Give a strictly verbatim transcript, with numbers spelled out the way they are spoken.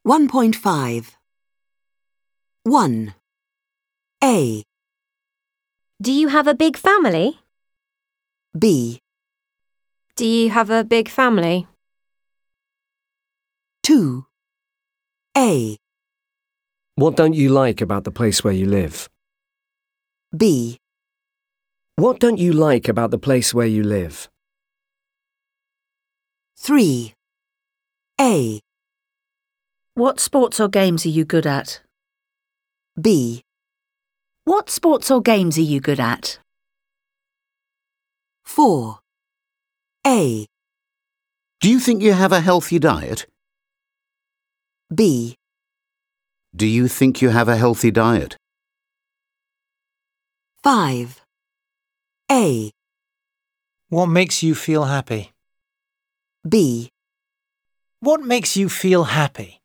one point five. one. A. Do you have a big family? B. Do you have a big family? two. A. What don't you like about the place where you live? B. What don't you like about the place where you live? three. A. What sports or games are you good at? B. What sports or games are you good at? four. A. Do you think you have a healthy diet? B. Do you think you have a healthy diet? five. A. What makes you feel happy? B. What makes you feel happy?